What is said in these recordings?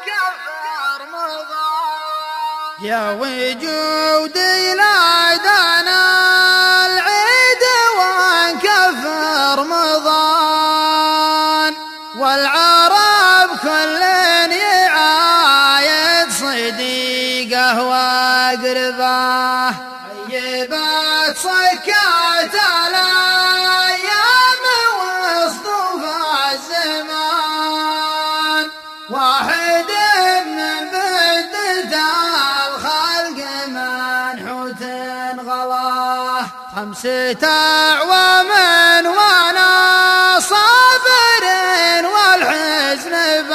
وانكفى رمضان. يا وجودي نادانا العيد وانكفى رمضان، والعرب كل يعايد صديقه واقرباه. طيبت صكات الايام واصطفى الزمان، واحد من بدة الخلق منحوت غلاه. 5 أعوام وانا صابر والحزن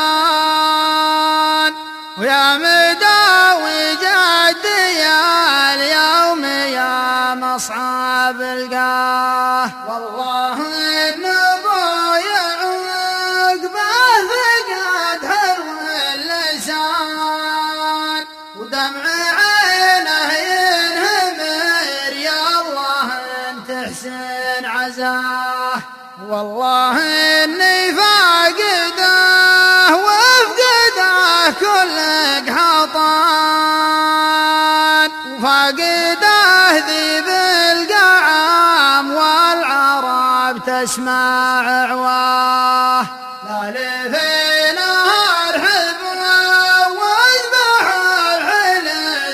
بان، ويا مداوي جدي اليوم يا مصعب القاه. والله ان ابويا عقبه فقد حلو اللسان، ودمع عينه ينهمر يا الله ان تحسن عزاه. والله اني فاقده وافقده كلك حطان، وفاقده ذي بالقعام والعرب تسمع عواه. لا لفي نهار حبه واذبح الحل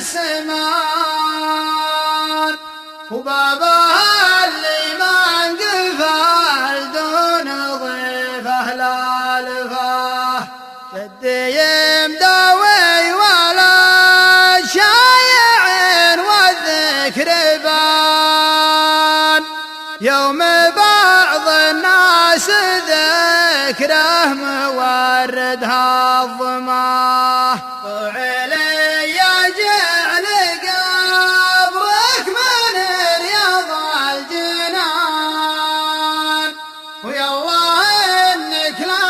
السمان، وبابها اللي ما انقفل دون ضيفه لا لفاه. جدي مداوي ولا شايع والذكر بان، يوم بعض الناس ذكره موردها الظماه. وعلي يجعل قبرك من رياض الجنان، ويا الله انك لا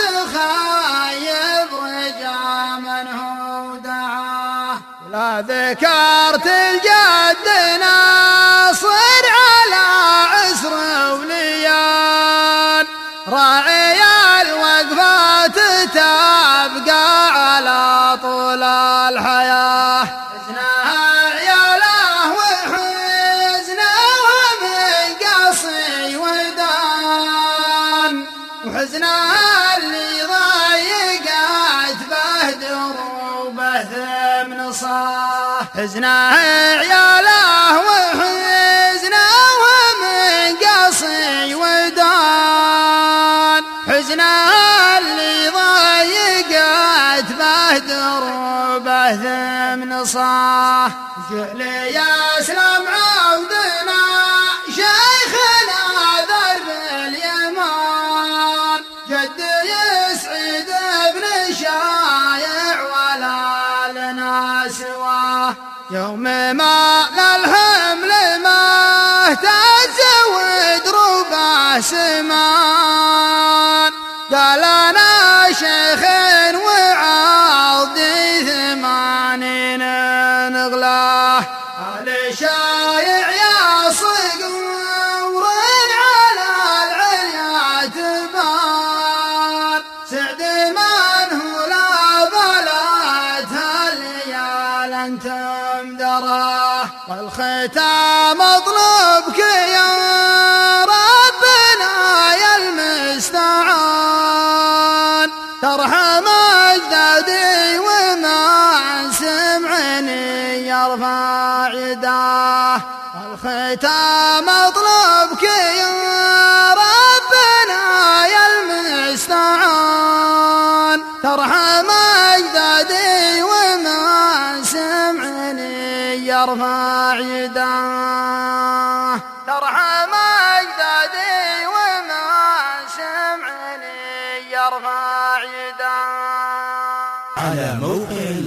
تخيب رجا من هو دعاه. ولا ذكرت الجد ناصر على عسر وليان، راعي الوقفات تبقى على طول الحياة. حزنها عياله وحزنها من قصي ودان، وحزنها اللي ضيقت به دروبه ثمن صاه. حزنها عياله وحزنها من قصي ودان، حزنها اللي ضيقت به دروبه ثمن صاه. جعلي يا اسلام عودنا شيخنا درب اليمان، جد يسعد ابن شايع ولا لنا سواه. يوم ما للحمل ما تزود ربع سمان، قال انا شيخ وعاضي 80 نغلاه. علي شايع يا صقور على العليا تبان، سعد من هو لا بلاتها الليال انتم دراه. والختام اطلبك يا ربنا يا المستعان، ترحم اجدادي وما سمعني يرفع يداه. والختام اطلبك يا ربنا يا المستعان، ترحم اجدادي وما سمعني يرفع يداه. ترحم اجدادي وما سمعني يرفع يداه. على موقع